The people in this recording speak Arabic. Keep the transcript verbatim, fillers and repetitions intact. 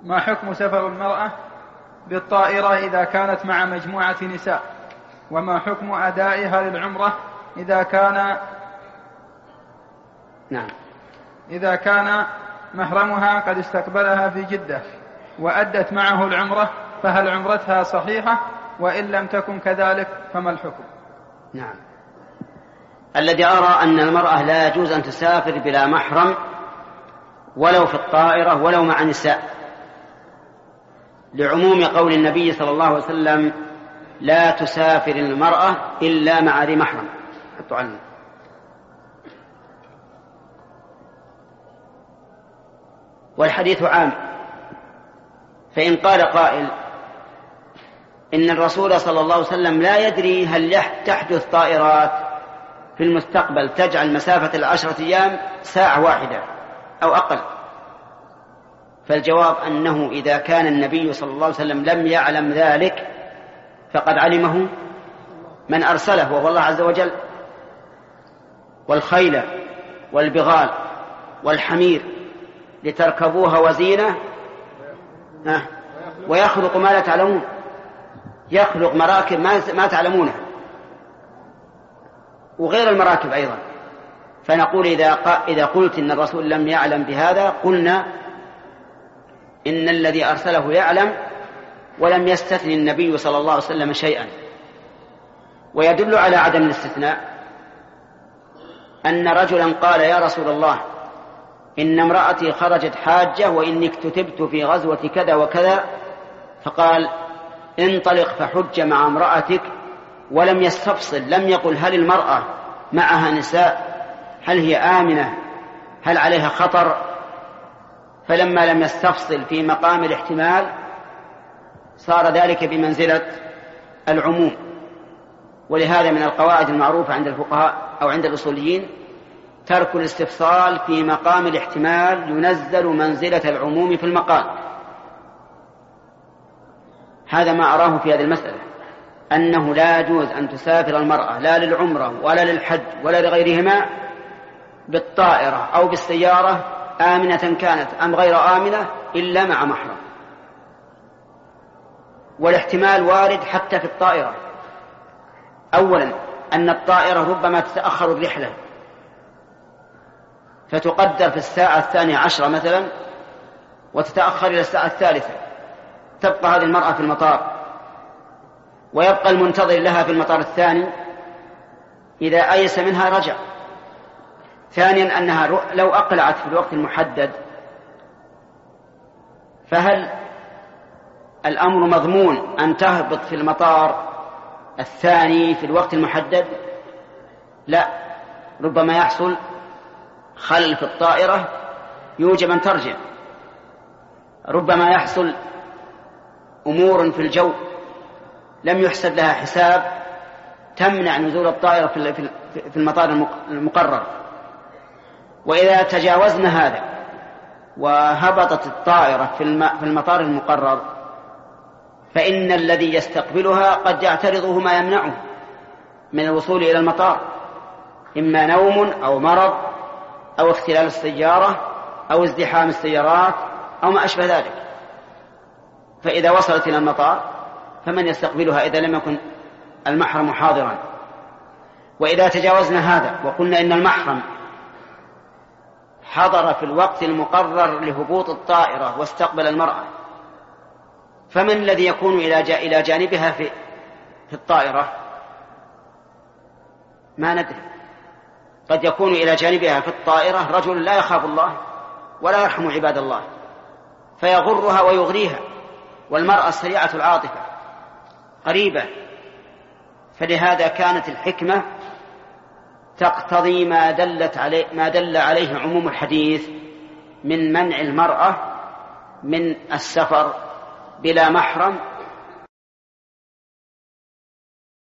ما حكم سفر المرأة بالطائرة إذا كانت مع مجموعة نساء؟ وما حكم أدائها للعمرة إذا كان نعم إذا كان محرمها قد استقبلها في جدة وأدت معه العمرة، فهل عمرتها صحيحة؟ وإن لم تكن كذلك فما الحكم؟ نعم الذي أرى أن المرأة لا يجوز أن تسافر بلا محرم ولو في الطائرة ولو مع نساء، لعموم قول النبي صلى الله عليه وسلم لا تسافر المرأة إلا مع ذي محرم. تعلم. والحديث عام، فإن قال قائل إن الرسول صلى الله عليه وسلم لا يدري هل تحدث طائرات في المستقبل تجعل مسافة العشرة أيام ساعة واحدة أو أقل، فالجواب أنه إذا كان النبي صلى الله عليه وسلم لم يعلم ذلك فقد علمه من أرسله وهو الله عز وجل. والخيل والبغال والحمير لتركبوها وزينة ويخلق ما لا تعلمون، يخلق مراكب ما تعلمونها وغير المراكب أيضا. فنقول إذا, إذا قلت إن الرسول لم يعلم بهذا قلنا إن الذي أرسله يعلم ولم يستثني النبي صلى الله عليه وسلم شيئا. ويدل على عدم الاستثناء أن رجلا قال يا رسول الله إن امرأتي خرجت حاجة وإني اكتتبت في غزوة كذا وكذا، فقال انطلق فحج مع امرأتك، ولم يستفصل، لم يقل هل المرأة معها نساء، هل هي آمنة، هل عليها خطر. فلما لم يستفصل في مقام الاحتمال صار ذلك بمنزلة العموم. ولهذا من القواعد المعروفة عند الفقهاء أو عند الأصوليين ترك الاستفصال في مقام الاحتمال ينزل منزلة العموم في المقال. هذا ما أراه في هذه المسألة، أنه لا يجوز أن تسافر المرأة لا للعمرة ولا للحج ولا لغيرهما بالطائرة أو بالسيارة آمنة كانت أم غير آمنة إلا مع محرم. والاحتمال وارد حتى في الطائرة. أولا أن الطائرة ربما تتأخر الرحلة فتقدر في الساعة الثانية عشرة مثلا وتتأخر إلى الساعة الثالثة، تبقى هذه المرأة في المطار ويبقى المنتظر لها في المطار الثاني، إذا أيس منها رجع. ثانيا أنها لو أقلعت في الوقت المحدد فهل الأمر مضمون أن تهبط في المطار الثاني في الوقت المحدد؟ لا، ربما يحصل خلل في الطائرة يوجب أن ترجع، ربما يحصل أمور في الجو لم يحسب لها حساب تمنع نزول الطائرة في المطار المقرر. وإذا تجاوزنا هذا وهبطت الطائرة في المطار المقرر فإن الذي يستقبلها قد يعترضه ما يمنعه من الوصول إلى المطار، إما نوم أو مرض أو اختلال السيارة أو ازدحام السيارات أو ما أشبه ذلك. فإذا وصلت إلى المطار فمن يستقبلها إذا لم يكن المحرم حاضرا؟ وإذا تجاوزنا هذا وقلنا إن المحرم حضر في الوقت المقرر لهبوط الطائرة واستقبل المرأة، فمن الذي يكون إلى جانبها في في الطائرة؟ ما ندري، قد يكون إلى جانبها في الطائرة رجل لا يخاف الله ولا يرحم عباد الله فيغرها ويغريها، والمرأة سريعة العاطفة قريبة. فلهذا كانت الحكمة تقتضي ما دلت عليه ما دل عليه عموم الحديث من منع المرأة من السفر بلا محرم